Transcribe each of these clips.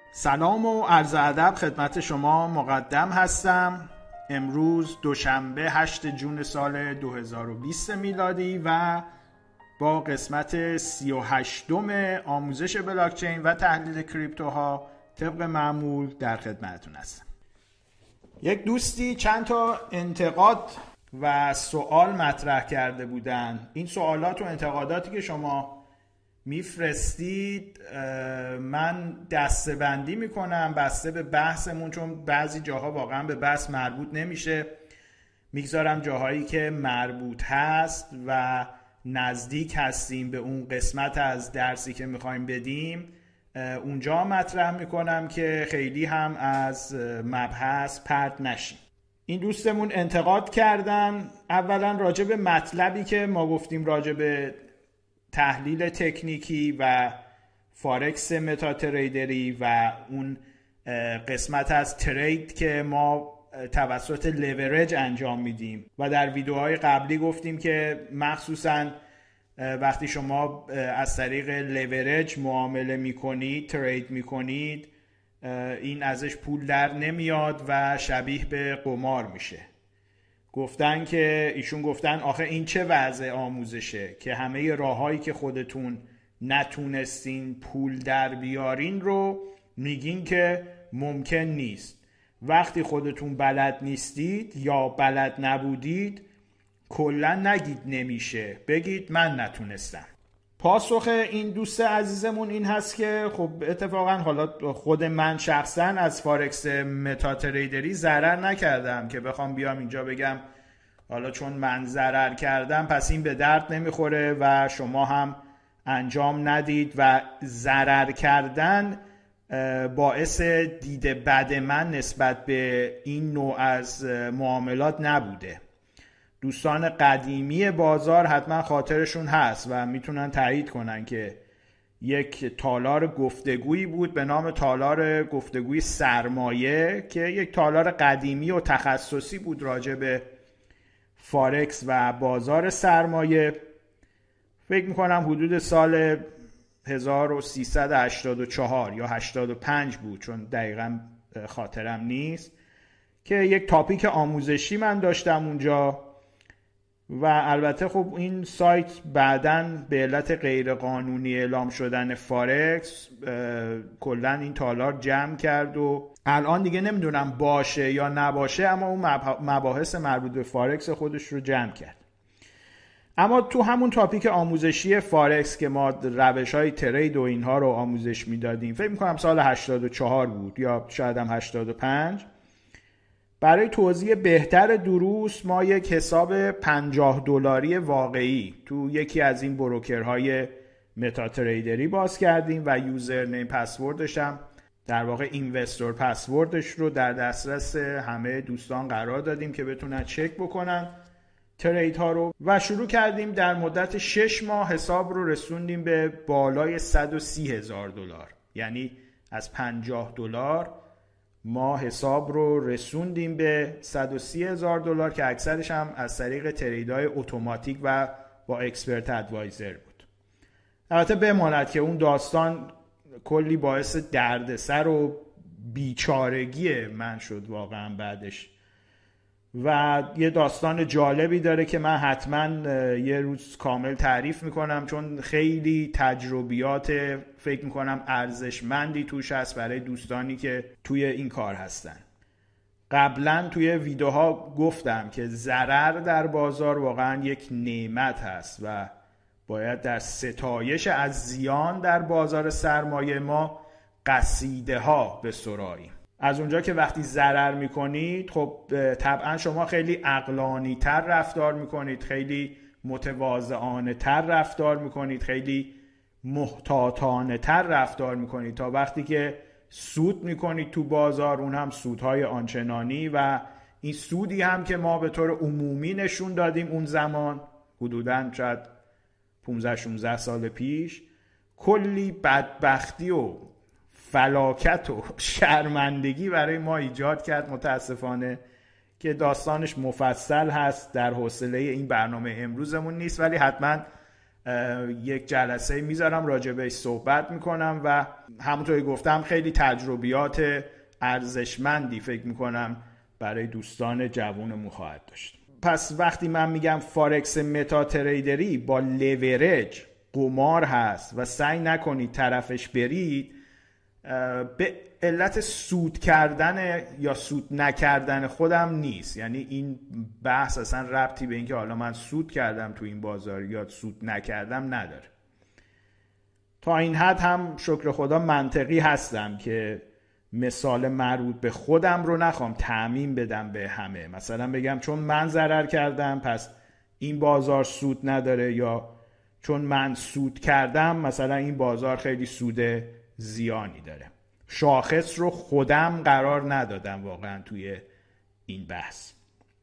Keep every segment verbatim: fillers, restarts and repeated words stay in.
سلام و عرض ادب خدمت شما مقدم هستم. امروز دوشنبه هشتم جون سال دو هزار و بیست میلادی و با قسمت سی و هشتم آموزش بلاکچین و تحلیل کریپتوها طبق معمول در خدمتتون هستم. یک دوستی چند تا انتقاد و سوال مطرح کرده بودن. این سوالات و انتقاداتی که شما میفرستید من دسته بندی میکنم بسته به بحثمون، چون بعضی جاها واقعا به بحث مربوط نمیشه، میگذارم جاهایی که مربوط هست و نزدیک هستیم به اون قسمت از درسی که میخوایم بدیم اونجا مطرح میکنم که خیلی هم از مبحث پرت نشیم. این دوستمون انتقاد کردن اولا راجع به مطلبی که ما گفتیم راجع به تحلیل تکنیکی و فارکس متا تریدری و اون قسمت از ترید که ما توسط لیورج انجام میدیم و در ویدیوهای قبلی گفتیم که مخصوصا وقتی شما از طریق لیورج معامله میکنید، ترید میکنید، این ازش پول در نمیاد و شبیه به قمار میشه. گفتن که ایشون گفتن آخه این چه وضع آموزشه که همه راههایی که خودتون نتونستین پول در بیارین رو میگین که ممکن نیست. وقتی خودتون بلد نیستید یا بلد نبودید کلا نگید نمیشه، بگید من نتونستم. پاسخ این دوست عزیزمون این هست که خب اتفاقا حالا خود من شخصا از فارکس متا تریدری ضرر نکردم که بخوام بیام اینجا بگم حالا چون من ضرر کردم پس این به درد نمیخوره و شما هم انجام ندید و ضرر کردن باعث دید بد من نسبت به این نوع از معاملات نبوده. دوستان قدیمی بازار حتما خاطرشون هست و میتونن تایید کنن که یک تالار گفتگویی بود به نام تالار گفتگوی سرمایه که یک تالار قدیمی و تخصصی بود راجع به فارکس و بازار سرمایه. فکر میکنم حدود سال هزار و سیصد و هشتاد و چهار یا هشتاد و پنج بود، چون دقیقا خاطرم نیست، که یک تاپیک آموزشی من داشتم اونجا و البته خب این سایت بعداً به علت غیر قانونی اعلام شدن فارکس کلن این تالار جمع کرد و الان دیگه نمیدونم باشه یا نباشه، اما اون مباحث مربوط به فارکس خودش رو جمع کرد. اما تو همون تاپیک آموزشی فارکس که ما روش های ترید و اینها رو آموزش میدادیم، فکر میکنم سال هشتاد و چهار بود یا شاید هم هشتاد و پنج، برای توضیح بهتر دروس ما یک حساب پنجاه دلاری واقعی تو یکی از این بروکرهای متا تریدری باز کردیم و یوزر نیم پسوردش هم در واقع اینوستور پسوردش رو در دسترس همه دوستان قرار دادیم که بتونن چک بکنن ترید ها رو و شروع کردیم. در مدت شش ماه حساب رو رسوندیم به بالای صد و سی هزار دلار، یعنی از پنجاه دلار ما حساب رو رسوندیم به صد و سی هزار دلار که اکثرش هم از طریق تریدهای اتوماتیک و با اکسپرت ادوایزر بود. البته بماند که اون داستان کلی باعث دردسر و بیچارگی من شد واقعا بعدش و یه داستان جالبی داره که من حتما یه روز کامل تعریف میکنم، چون خیلی تجربیات فکر میکنم ارزشمندی توش هست برای دوستانی که توی این کار هستن. قبلا توی ویدیوها گفتم که ضرر در بازار واقعا یک نعمت هست و باید در ستایش از زیان در بازار سرمایه ما قصیده ها بسراییم. از اونجا که وقتی ضرر میکنید خب طبعا شما خیلی عقلانی تر رفتار میکنید، خیلی متواضعانه تر رفتار میکنید، خیلی محتاطانه تر رفتار میکنید تا وقتی که سود میکنید تو بازار، اون هم سودهای آنچنانی و این سودی هم که ما به طور عمومی نشون دادیم اون زمان حدوداً شاید پانزده شانزده سال پیش، کلی بدبختی و فلاکت و شرمندگی برای ما ایجاد کرد متاسفانه که داستانش مفصل هست، در حوصله این برنامه امروزمون نیست، ولی حتما یک جلسه میذارم راجع بهش صحبت میکنم و همونطوری گفتم خیلی تجربیات ارزشمندی فکر میکنم برای دوستان جوونمون خواهد داشت. پس وقتی من میگم فارکس متا تریدری با لیورج قمار هست و سعی نکنید طرفش برید، به علت سود کردن یا سود نکردن خودم نیست. یعنی این بحث اصلا ربطی به اینکه حالا من سود کردم تو این بازار یا سود نکردم نداره. تا این حد هم شکر خدا منطقی هستم که مثال مربوط به خودم رو نخوام تعمیم بدم به همه، مثلا بگم چون من ضرر کردم پس این بازار سود نداره، یا چون من سود کردم مثلا این بازار خیلی سود زیانی داره. شاخص رو خودم قرار ندادم واقعا توی این بحث.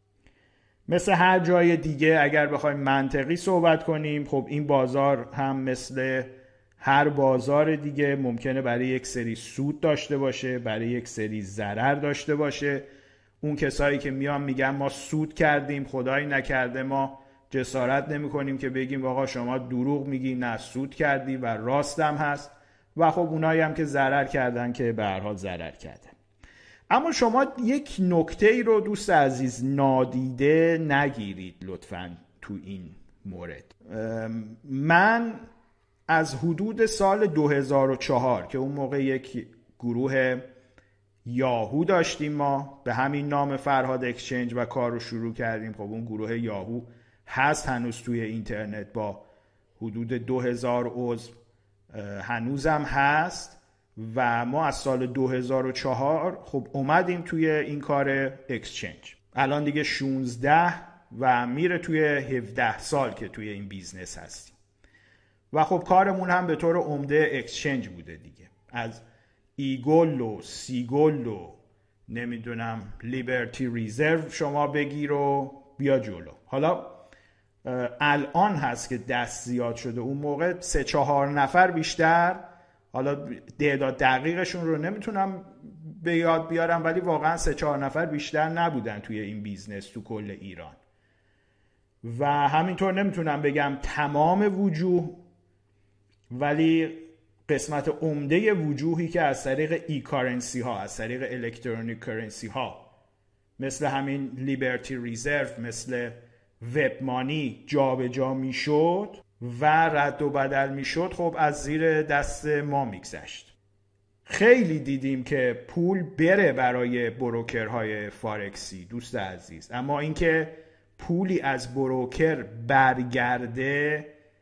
مثل هر جای دیگه اگر بخوایم منطقی صحبت کنیم، خب این بازار هم مثل هر بازار دیگه ممکنه برای یک سری سود داشته باشه، برای یک سری ضرر داشته باشه. اون کسایی که میان میگن ما سود کردیم خدایی نکرده، ما جسارت نمی کنیم که بگیم آقا شما دروغ میگی، نه سود کردی و راستم هست. و خب اونایی هم که ضرر کردن که به هر حال ضرر کردن. اما شما یک نکته ای رو دوست عزیز نادیده نگیرید لطفاً تو این مورد. من از حدود سال دو هزار و چهار که اون موقع یک گروه یاهو داشتیم ما به همین نام فرهاد اکسچنج و کار رو شروع کردیم. خب اون گروه یاهو هست هنوز توی اینترنت با حدود دو هزار عضو هنوزم هست و ما از سال دو هزار و چهار خب اومدیم توی این کار اکسچنج. الان دیگه شانزده و میره توی هفده سال که توی این بیزنس هستیم و خب کارمون هم به طور عمده اکسچنج بوده دیگه. از ایگل و سیگل و نمیدونم لیبرتی ریزرو شما بگیر و بیا جلو. حالا الان هست که دست زیاد شده، اون موقع سه چهار نفر بیشتر، حالا تعداد دقیقشون رو نمیتونم به یاد بیارم ولی واقعا سه چهار نفر بیشتر نبودن توی این بیزنس تو کل ایران. و همینطور نمیتونم بگم تمام وجوه، ولی قسمت عمده وجوهی که از طریق ای کارنسی ها، از طریق الکترونیک کرنسی ها مثل همین لیبرتی ریزرو، مثل وب مانی جا به جا می شد و رد و بدل می شد، خب از زیر دست ما می گذشت. خیلی دیدیم که پول بره برای بروکرهای فارکسی دوست عزیز، اما اینکه پولی از بروکر برگرده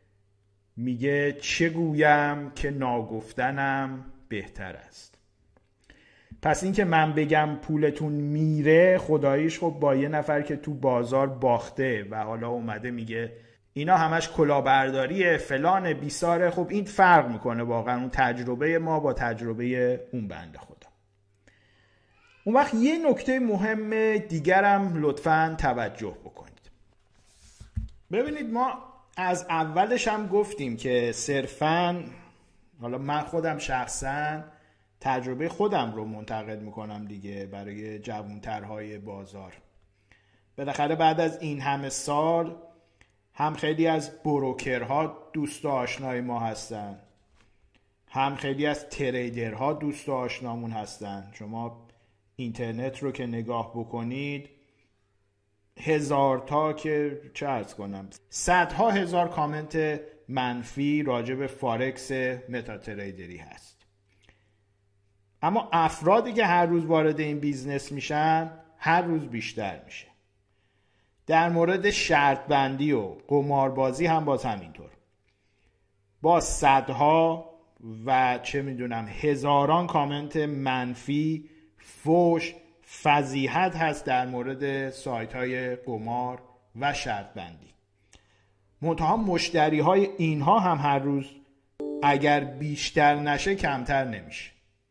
میگه چه گویم که ناگفتنم بهتر است. پس اینکه من بگم پولتون میره، خداییش خب با یه نفر که تو بازار باخته و حالا اومده میگه اینا همش کلاهبرداریه فلان بیساره، خب این فرق میکنه واقعا اون تجربه ما با تجربه اون بنده خدا. اون وقت یه نکته مهم دیگرم لطفاً توجه بکنید. ببینید ما از اولش هم گفتیم که صرفاً، حالا من خودم شخصاً تجربه خودم رو منتقل میکنم دیگه برای جوانترهای بازار. بالاخره بعد از این همه سال هم خیلی از بروکرها دوست و آشنای ما هستن، هم خیلی از تریدرها دوست و آشنامون هستن. شما اینترنت رو که نگاه بکنید هزار تا که چه عرض کنم صدها هزار کامنت منفی راجع به فارکس متا تریدری هست. اما افرادی که هر روز وارد این بیزنس میشن هر روز بیشتر میشه. در مورد شرط بندی و قماربازی هم باز همینطور، با صدها و چه میدونم هزاران کامنت منفی، فوش، فضیحت هست در مورد سایت های قمار و شرط بندی. منتها مشتری های اینها هم هر روز اگر بیشتر نشه کمتر نمیشه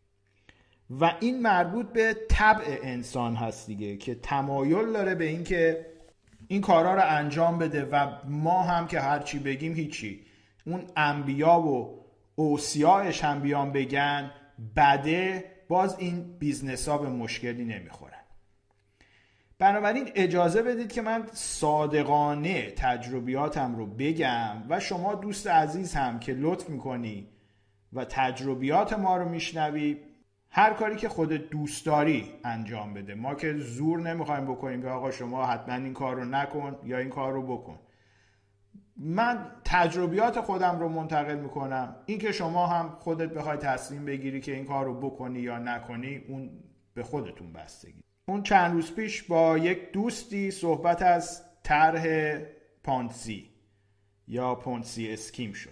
و این مربوط به طبع انسان هست دیگه که تمایل داره به این که این کارا رو انجام بده و ما هم که هرچی بگیم هیچی. اون انبیا و اوصیاش هم بیان بگن بده، باز این بیزنس ها به مشکلی نمیخورن. بنابراین اجازه بدید که من صادقانه تجربیاتم رو بگم و شما دوست عزیز هم که لطف میکنی و تجربیات ما رو میشنوی هر کاری که خودت دوست داری انجام بده. ما که زور نمیخوایم بکنیم که آقا شما حتما این کار رو نکن یا این کار رو بکن. من تجربیات خودم رو منتقل میکنم. این که شما هم خودت بخوای تصمیم بگیری که این کار رو بکنی یا نکنی اون به خودتون بستگی. اون چند روز پیش با یک دوستی صحبت از طرح پانسی یا پونسی اسکیم شد.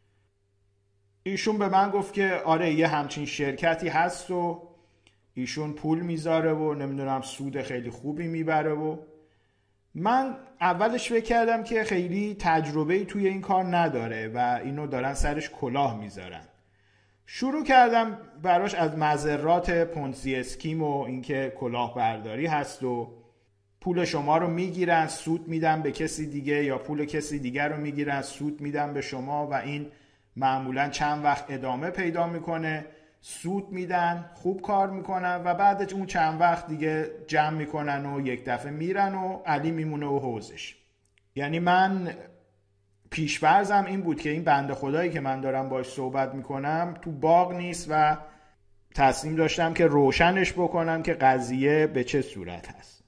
ایشون به من گفت که آره یه همچین شرکتی هست و ایشون پول میذاره و نمیدونم سود خیلی خوبی میبره و من اولش فکر کردم که خیلی تجربه‌ای توی این کار نداره و اینو دارن سرش کلاه میذارن. شروع کردم براش از مضرات پونسی اسکیم و اینکه کلاهبرداری هست و پول شما رو میگیرن سود میدن به کسی دیگه یا پول کسی دیگر رو میگیرن سود میدن به شما و این معمولا چند وقت ادامه پیدا میکنه، سود میدن، خوب کار میکنن و بعدش اون چند وقت دیگه جمع میکنن و یک دفعه میرن و علی میمونه و حوزش. یعنی من پیش‌فرضم این بود که این بنده خدایی که من دارم باش صحبت میکنم تو باغ نیست و تصمیم داشتم که روشنش بکنم که قضیه به چه صورت هست.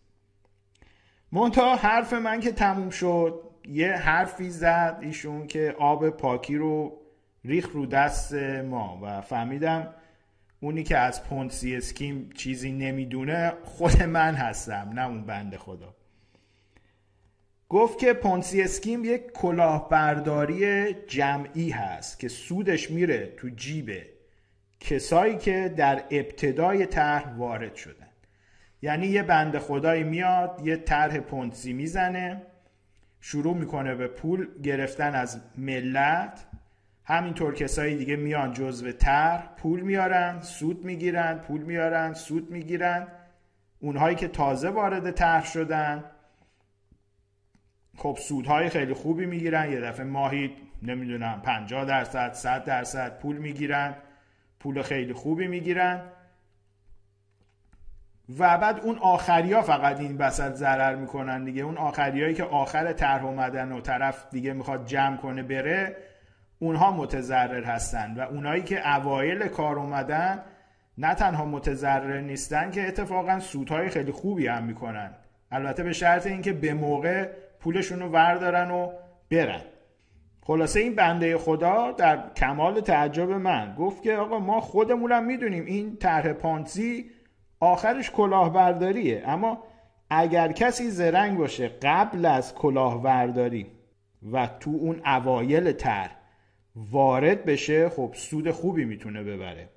منتها حرف من که تموم شد یه حرفی زد ایشون که آب پاکی رو ریخ رو دست ما و فهمیدم اونی که از پونسی اسکیم چیزی نمیدونه خود من هستم نه اون بنده خدا. گفت که پونسی اسکیم یک کلاهبرداری جمعی هست که سودش میره تو جیب کسایی که در ابتدای طرح وارد شدن. یعنی یه بنده خدایی میاد یه طرح پونسی میزنه، شروع میکنه به پول گرفتن از ملت، همینطور کسایی دیگه میان جزو طرح پول میارن سود میگیرن، پول میارن سود میگیرن. اونهایی که تازه وارد طرح شدن خب سودهای خیلی خوبی میگیرن، یه دفعه ماهی نمیدونم پنجاه درصد صد درصد پول میگیرن، پول خیلی خوبی میگیرن و بعد اون آخری ها فقط این وسط ضرر میکنن دیگه. اون آخری هایی که آخر طرح اومدن و طرف دیگه میخواد جمع کنه بره اونها متضرر هستن و اونایی که اوایل کار اومدن نه تنها متضرر نیستن که اتفاقا سودهای خیلی خوبی هم میکنن، البته به شرط اینکه به موقع پولشون رو وردارن و برن. خلاصه این بنده خدا در کمال تعجب من گفت که آقا ما خودمونم میدونیم این طرح پانسی آخرش کلاهبرداریه، اما اگر کسی زرنگ باشه قبل از کلاهبرداری و تو اون اوایل طرح وارد بشه خب سود خوبی میتونه ببره.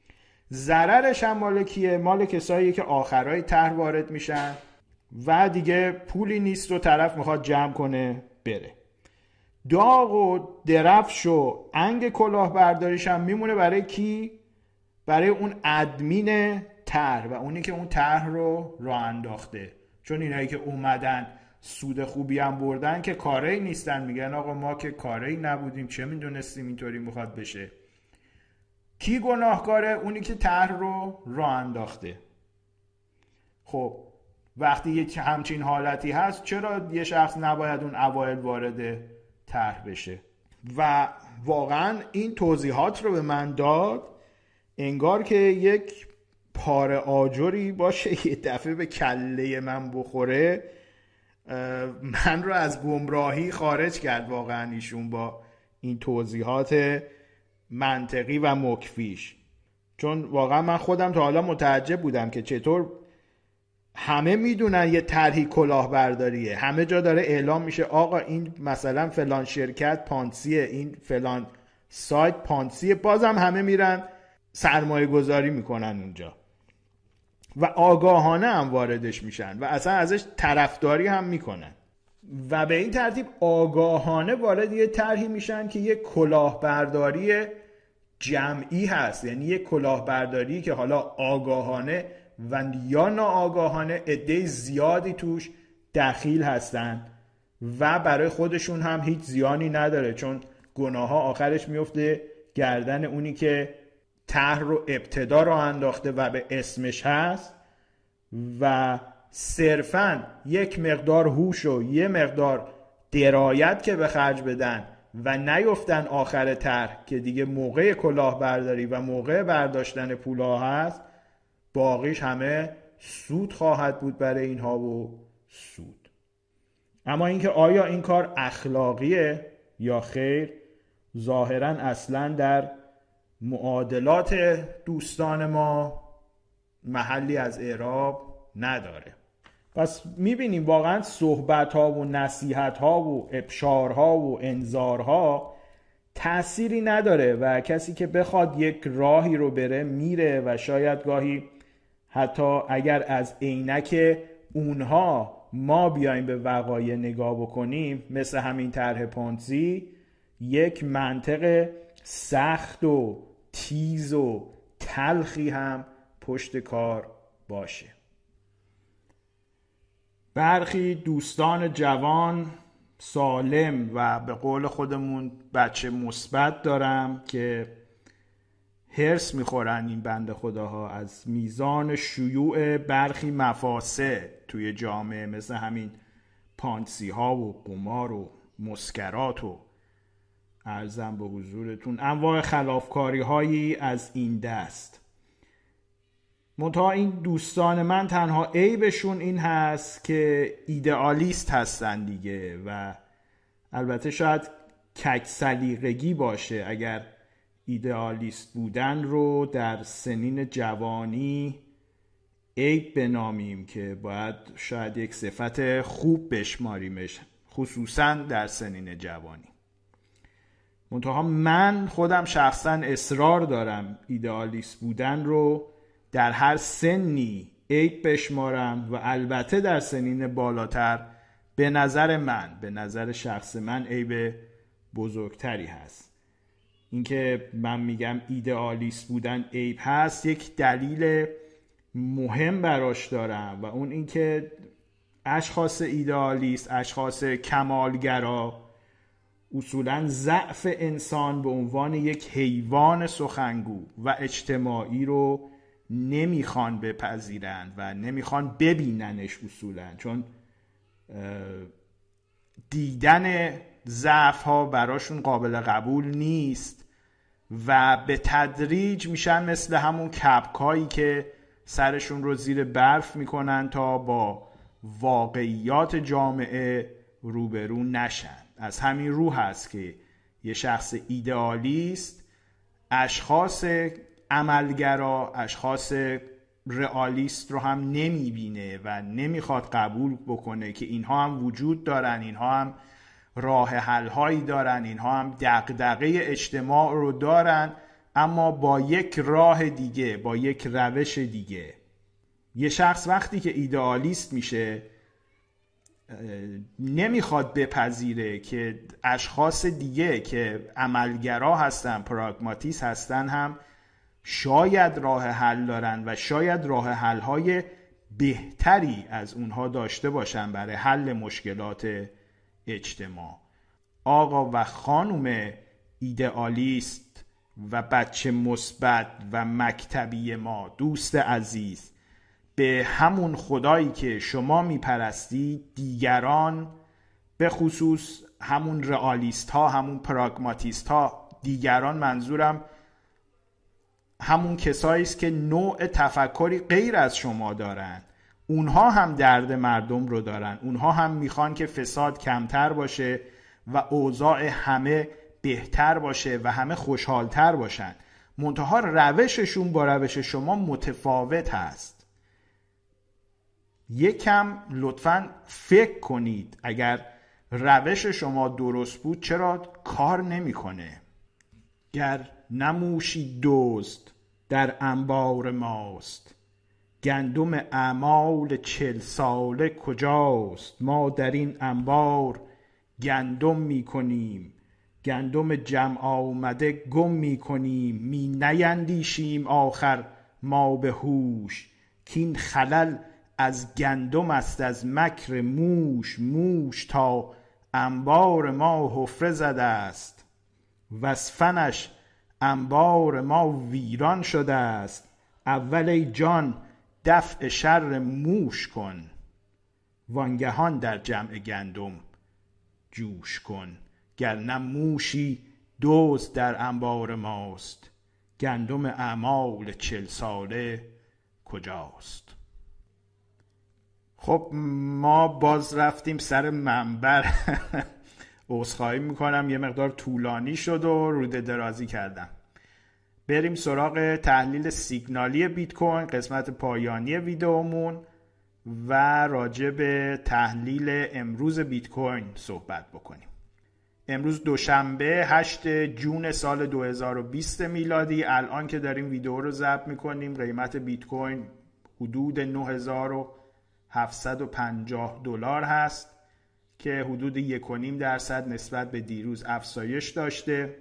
ضررش هم مال کیه؟ مال کسایی که آخرای طرح وارد میشن و دیگه پولی نیست و طرف میخواد جمع کنه بره. داغ و درفش و انگ کلاهبرداریش هم میمونه برای کی؟ برای اون ادمین طرح و اونی که اون طرح رو راه انداخته. چون اینایی که اومدن سود خوبی هم بردن که کاری نیستن، میگن آقا ما که کاری نبودیم چه میدونستیم اینطوری میخواد بشه. کی گناهکاره؟ اونی که طرح رو راه انداخته. خب وقتی یک همچین حالتی هست چرا یه شخص نباید اون اوایل وارد طرح بشه؟ و واقعا این توضیحات رو به من داد انگار که یک پاره آجری باشه یه دفعه به کله من بخوره، من رو از گمراهی خارج کرد واقعا ایشون با این توضیحات منطقی و مکفیش. چون واقعا من خودم تا حالا متعجب بودم که چطور همه میدونن یه طرحی کلاهبرداریه، همه جا داره اعلام میشه آقا این مثلا فلان شرکت پانسیه، این فلان سایت پانسیه، بازم همه میرن سرمایه گذاری میکنن اونجا و آگاهانه هم واردش میشن و اصلا ازش طرفداری هم میکنن و به این ترتیب آگاهانه وارد یه طرحی میشن که یه کلاهبرداری جمعی هست. یعنی یه کلاهبرداری که حالا آگاهانه و یا ناآگاهانه عده زیادی توش دخیل هستن و برای خودشون هم هیچ زیانی نداره، چون گناه ها آخرش میفته گردن اونی که طرح رو ابتدا رو انداخته و به اسمش هست و صرفاً یک مقدار هوش و یه مقدار درایت که به خرج بدن و نیفتن آخر طرح که دیگه موقع کلاهبرداری و موقع برداشتن پولها هست، باقیش همه سود خواهد بود برای اینها و سود. اما اینکه آیا این کار اخلاقیه یا خیر، ظاهراً اصلاً در معادلات دوستان ما محلی از اعراب نداره. پس میبینیم واقعا صحبت ها و نصیحت ها و ابشار ها و انذار ها تأثیری نداره و کسی که بخواد یک راهی رو بره میره و شاید گاهی حتی اگر از عینک اونها ما بیایم به وقایع نگاه بکنیم، مثل همین طرح پونزی، یک منطق سخت و تیز و تلخی هم پشت کار باشه. برخی دوستان جوان سالم و به قول خودمون بچه مثبت دارم که هرس میخورن این بنده خداها از میزان شیوع برخی مفاسد توی جامعه، مثل همین پانسی ها و قمار و مسکرات و عرضم به حضورتون انواع خلافکاری هایی از این دست. منتها این دوستان من تنها عیبشون این هست که ایدئالیست هستن دیگه، و البته شاید کج سلیقگی باشه اگر ایدئالیست بودن رو در سنین جوانی عیب بنامیم، که باید شاید یک صفت خوب بشماریمش، خصوصا در سنین جوانی. منتها من خودم شخصا اصرار دارم ایدئالیست بودن رو در هر سنی عیب بشمارم و البته در سنین بالاتر به نظر من، به نظر شخص من عیب بزرگتری هست. اینکه من میگم ایدئالیست بودن عیب هست، یک دلیل مهم براش دارم و اون اینکه اشخاص ایدئالیست، اشخاص کمالگرا، اصولاً ضعف انسان به عنوان یک حیوان سخنگو و اجتماعی رو نمیخوان بپذیرن و نمیخوان ببیننش اصولاً، چون دیدن ضعف ها براشون قابل قبول نیست و به تدریج میشن مثل همون کپکایی که سرشون رو زیر برف میکنن تا با واقعیات جامعه روبرو نشن. از همین رو هست که یه شخص ایدئالیست اشخاص عملگرا، اشخاص رئالیست رو هم نمیبینه و نمیخواد قبول بکنه که اینها هم وجود دارن، اینها هم راه حل هایی دارن، اینها هم دغدغه اجتماع رو دارن، اما با یک راه دیگه، با یک روش دیگه. یه شخص وقتی که ایدئالیست میشه نمیخواد بپذیره که اشخاص دیگه که عملگرا هستن، پراگماتیست هستن، هم شاید راه حل دارن و شاید راه حل های بهتری از اونها داشته باشن برای حل مشکلات اجتماع. آقا و خانم ایدئالیست و بچه مثبت و مکتبی ما، دوست عزیز، به همون خدایی که شما میپرستی دیگران، به خصوص همون رئالیست ها، همون پراگماتیست ها، دیگران منظورم همون کسایی است که نوع تفکری غیر از شما دارن، اونها هم درد مردم رو دارن، اونها هم میخوان که فساد کمتر باشه و اوضاع همه بهتر باشه و همه خوشحالتر باشن. منتها روششون با روش شما متفاوت هست. یکم لطفاً فکر کنید، اگر روش شما درست بود چرا کار نمیکنه؟ گر نموشی دزد در انبار ماست، گندم اعمال چل ساله کجاست؟ ما در این انبار گندم میکنیم، گندم جمع آمده گم میکنیم. می نیندیشیم آخر ما به هوش، کین خلل از گندم است از مکر موش. موش تا انبار ما حفره زده است، وصفنش انبار ما ویران شده است. اول ای جان دفع شر موش کن. وانگهان در جمع گندم جوش کن. گر نه موشی دزد در انبار ماست، گندم اعمال چل ساله کجاست؟ خب ما باز رفتیم سر منبر. عذرخواهی میکنم یه مقدار طولانی شد و روده درازی کردم. بریم سراغ تحلیل سیگنالی بیت کوین، قسمت پایانی ویدئومون، و راجع به تحلیل امروز بیت کوین صحبت بکنیم. امروز دوشنبه هشت جون سال دو هزار و بیست میلادی، الان که داریم ویدیو رو ضبط میکنیم قیمت بیت کوین حدود نه هزار و هفتصد و پنجاه دلار هست که حدود یک و نیم درصد نسبت به دیروز افزایش داشته.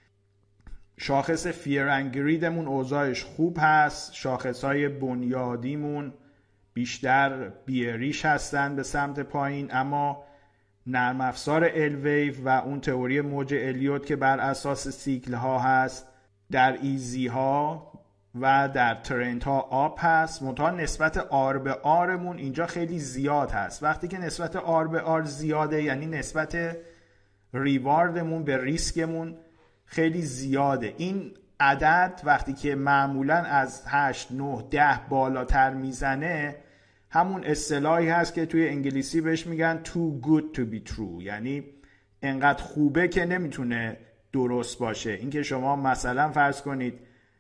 شاخص فیر اند گریدمون اوضاعش خوب هست، شاخصهای بنیادیمون بیشتر بیریش هستن به سمت پایین، اما نرم افزار الویو و اون تئوری موج الیوت که بر اساس سیکل ها هست در ایزی ها و در ترنت ها آپ هست. منتها نسبت آر به آرمون اینجا خیلی زیاد هست. وقتی که نسبت آر به آر زیاده یعنی نسبت ریواردمون به ریسکمون خیلی زیاده. این عدد وقتی که معمولا از هشت نه ده بالاتر میزنه همون اصطلاحی هست که توی انگلیسی بهش میگن too good to be true، یعنی انقدر خوبه که نمیتونه درست باشه. اینکه شما مثلا فرض کنید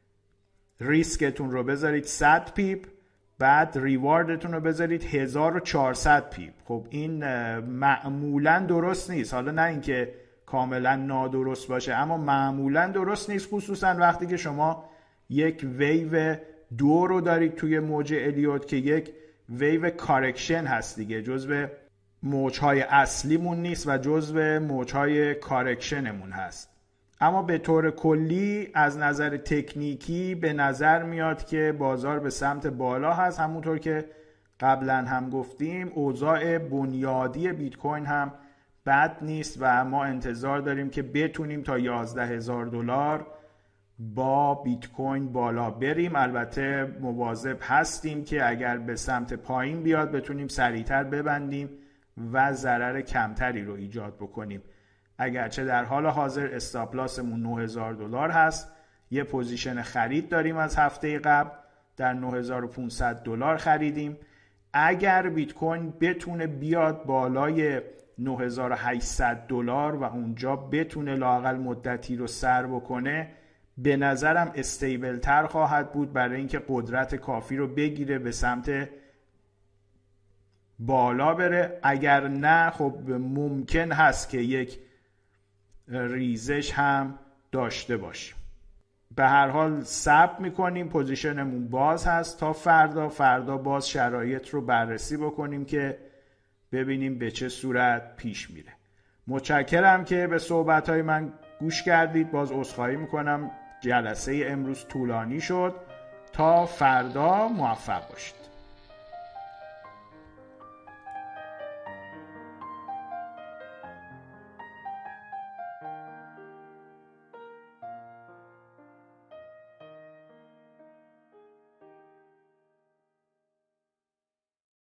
ریسکتون رو بذارید صد پیپ، بعد ریواردتون رو بذارید هزار و چهارصد پیپ، خب این معمولا درست نیست. حالا نه اینکه کاملا نادرست باشه، اما معمولا درست نیست، خصوصا وقتی که شما یک ویو دو رو دارید توی موج الیوت که یک ویو کارکشن هست دیگه، جزو موجهای اصلیمون نیست و جزو موجهای کارکشنمون هست. اما به طور کلی از نظر تکنیکی به نظر میاد که بازار به سمت بالا هست. همونطور که قبلا هم گفتیم اوضاع بنیادی بیت کوین هم بد نیست و ما انتظار داریم که بتونیم تا یازده هزار دلار با بیت کوین بالا بریم. البته مواظب هستیم که اگر به سمت پایین بیاد بتونیم سریعتر ببندیم و ضرر کمتری رو ایجاد بکنیم. اگرچه در حال حاضر استاپ لاسمون نه هزار دلار هست، یه پوزیشن خرید داریم از هفته قبل در نه هزار و پانصد دلار خریدیم. اگر بیت کوین بتونه بیاد بالای نه هزار و هشتصد دلار و اونجا بتونه لااقل مدتی رو سر بکنه، به نظرم استیبل تر خواهد بود برای اینکه قدرت کافی رو بگیره به سمت بالا بره. اگر نه خب ممکن هست که یک ریزش هم داشته باشیم. به هر حال صبر میکنیم، پوزیشنمون باز هست تا فردا. فردا باز شرایط رو بررسی بکنیم که ببینیم به چه صورت پیش میره. متشکرم که به صحبتهای من گوش کردید. باز عذرخواهی میکنم جلسه امروز طولانی شد. تا فردا موفق باشید.